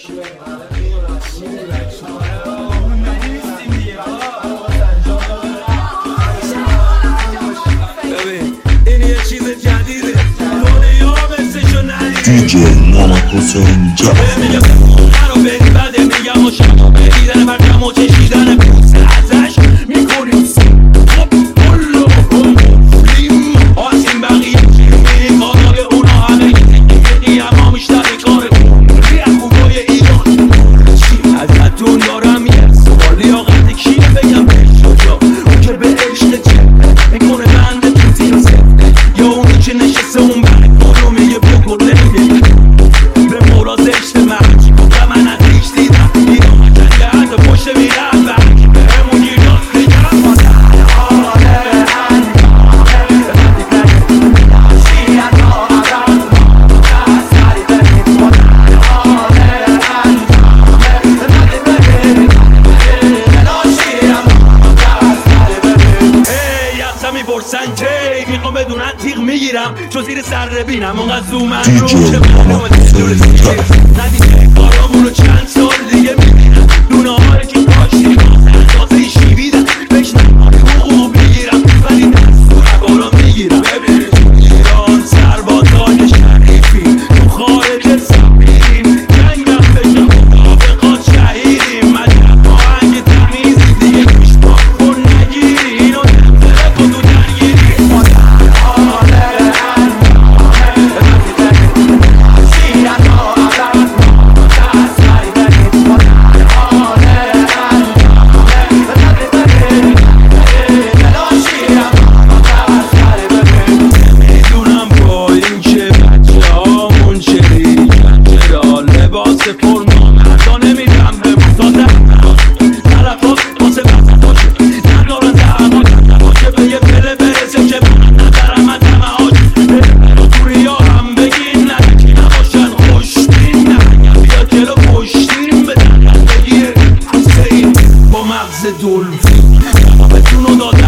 DJ محمد حسین میگم رو بری بده میگم و شما بریدن برکم و چشیدن پوست ازش میکنیم خب کلو بکنیم آسیم بقیه میریم بالای اونا همه یه ما میشتر کار ریه خوبای ایران ازتون دارم یه سوال لیاقت کیه بگم به شجا اون که به عشق چه میکنه بنده تو تیر سفته یا اونی که نشسته اون برکن رو میگه بکن نمیگه به مورا زشت مرج و من از ریش دیدم ایران جنگه حتی پشت میرم برک به همون گیرات بگم میپرسن کی میخوام بدونن تیغ میگیرم چون زیر سر بینم اونقدر زومن رو که ندیده کارامونو چند سال دیگه میبینم دونه هایی که کاشتی اندازه شیویدم بشنم حقوق بگیرم ولی دستور بارا میگیرم ببینید تو ایران سربازای شریفی تو خارج سفیریم جنگم بشه مطابقات شهیدیم مجرد آهنگ تمیزی دیگه گوش کن نگیری اینو نمزره کن تو درگیری میدونم با این که بچه هامون چریکن چرا لباس فرما مردا نمیدم به متازه طرفات واسه بسه باشه ندارن زحمات باشه به یه پله برسه که من ندارم من دمهاش توری ها هم بگین ندکی نباشن خوشبین نهنگم بیاد جلو پشتین به دنگم بگیر حسین با مغز دلفین بتونو داد